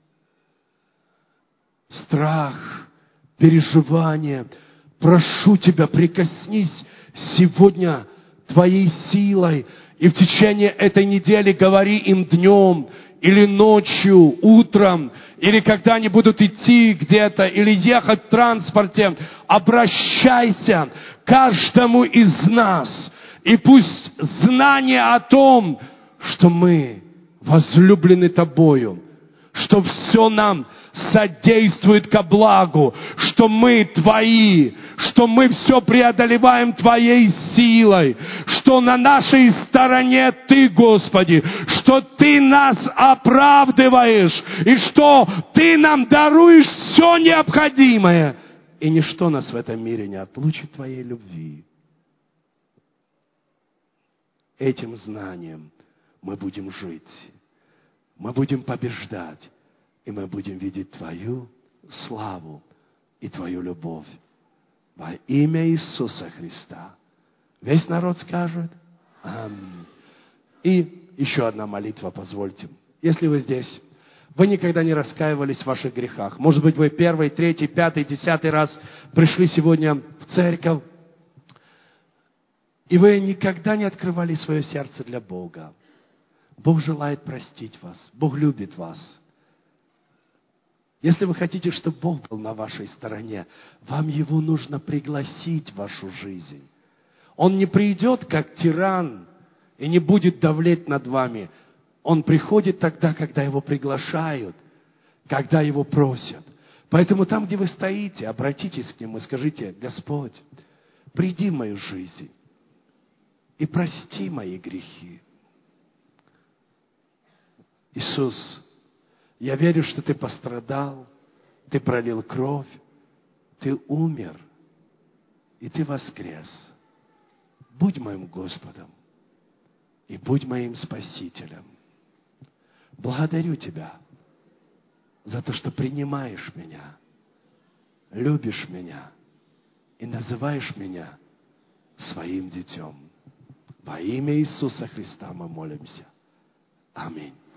страх, переживания. Прошу Тебя, прикоснись сегодня Твоей силой. И в течение этой недели говори им днем, или ночью, утром, или когда они будут идти где-то, или ехать в транспорте. Обращайся к каждому из нас. И пусть знание о том, что мы возлюблены Тобою, что все нам содействует ко благу, что мы Твои, что мы все преодолеваем Твоей силой, что на нашей стороне Ты, Господи, что Ты нас оправдываешь, и что Ты нам даруешь все необходимое, и ничто нас в этом мире не отлучит Твоей любви. Этим знанием мы будем жить. Мы будем побеждать, и мы будем видеть Твою славу и Твою любовь. Во имя Иисуса Христа. Весь народ скажет аминь. И еще одна молитва, позвольте. Если вы здесь, вы никогда не раскаивались в ваших грехах. Может быть, вы первый, третий, пятый, десятый раз пришли сегодня в церковь, и вы никогда не открывали свое сердце для Бога. Бог желает простить вас. Бог любит вас. Если вы хотите, чтобы Бог был на вашей стороне, вам Его нужно пригласить в вашу жизнь. Он не придет, как тиран, и не будет давлеть над вами. Он приходит тогда, когда Его приглашают, когда Его просят. Поэтому там, где вы стоите, обратитесь к Нему и скажите: Господь, приди в мою жизнь и прости мои грехи. Иисус, я верю, что Ты пострадал, Ты пролил кровь, Ты умер, и Ты воскрес. Будь моим Господом и будь моим Спасителем. Благодарю Тебя за то, что принимаешь меня, любишь меня и называешь меня своим детем. Во имя Иисуса Христа мы молимся. Аминь.